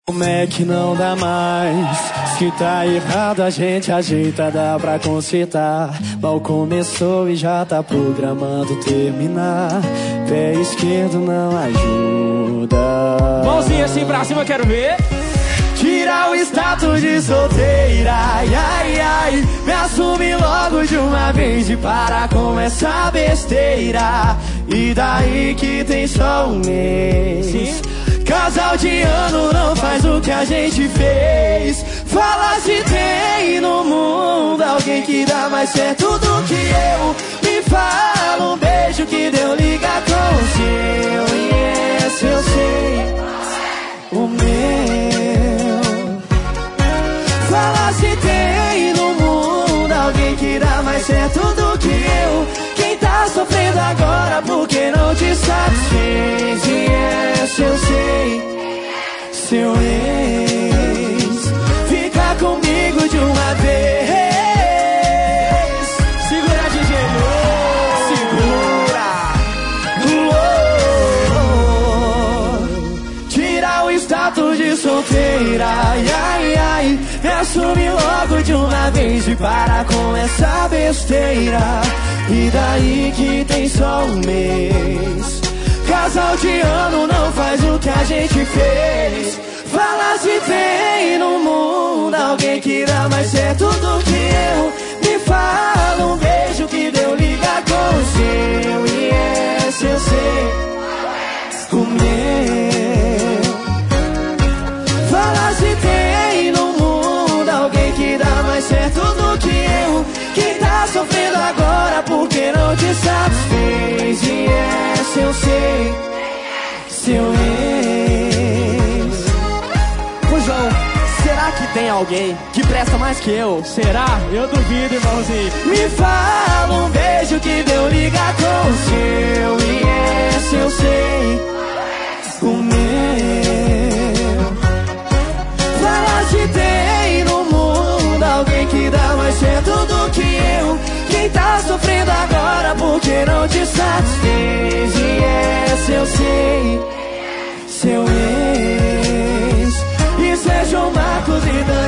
Como é que não dá mais? Se tá errado a gente ajeita, dá pra consertar. Mal começou e já tá programando terminar. Pé esquerdo não ajuda. Mãozinha assim pra cima, quero ver. Tira o status de solteira, ai, ai, ai. Me assume logo de uma vez e para com essa besteira. E daí que tem só um mês. Sim. Casal de ano não faz o que a gente fez. Fala se tem no mundo alguém que dá mais certo do que eu. Me fala um beijo que deu liga com o seu. E esse eu sei, o meu. Fala se tem no mundo alguém que dá mais certo do que eu. Quem tá sofrendo agora porque não te satisfez. E esse eu sei, seu ex fica comigo de uma vez. Segura, DJ, segura. Tira o status de solteira, ai, ai, ai. Me assume logo de uma vez e para com essa besteira. E daí que tem só um mês. Casal de ano não faz o que a gente fez. Fala se tem no mundo alguém que dá mais certo do que eu. Me fala um beijo que deu liga com o seu. E esse eu sei, o meu. Fala se tem no mundo alguém que dá mais certo do que eu. Quem tá sofrendo agora porque não te satisfez. E esse eu sei, seu ex. Ô João, será que tem alguém que presta mais que eu? Será? Eu duvido, irmãozinho. Me fala um beijo que deu liga com o seu. E esse eu sei, o meu. Fala se tem no mundo alguém que dá mais certo do que eu. Quem tá sofrendo agora porque não te satisfez. E esse eu sei, seu ex. E Sérgio Marcos e Dan